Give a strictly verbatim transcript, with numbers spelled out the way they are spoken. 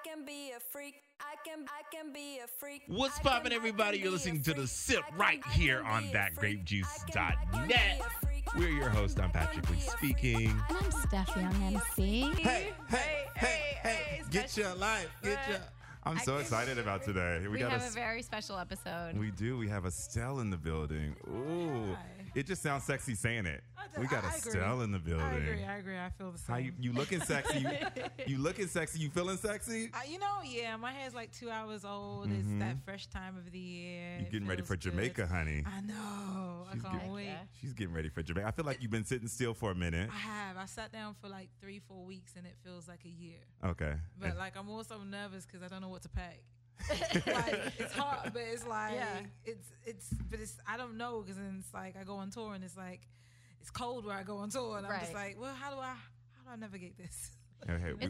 can be a freak. I can, I can be a freak. What's poppin', everybody? You're listening to The Sip right here on that grape juice dot net. We're your host. I'm Patrick Lee speaking. And I'm Steph Young, M C. Hey, hey, hey, hey, get your life, get your... I'm so excited about today. We, we got have a, a very special episode. We do. We have Estelle in the building. Ooh. Hi. It just sounds sexy saying it. We got I Estelle agree. in the building. I agree. I agree. I feel the same. How you, you looking sexy? You, you looking sexy? You feeling sexy? Uh, you know, yeah. My hair's like two hours old. Mm-hmm. It's that fresh time of the year. You're getting ready for good. Jamaica, honey. I know. She's I can't get, wait. She's getting ready for Jamaica. I feel like you've been sitting still for a minute. I have. I sat down for like three, four weeks, and it feels like a year. Okay. But like, I'm also nervous because I don't know what to pack. Like, it's hard, but it's like yeah. it's it's but it's I don't know because it's like I go on tour and it's like it's cold where I go on tour and right. I'm just like, well, how do I how do I navigate this? Okay, it's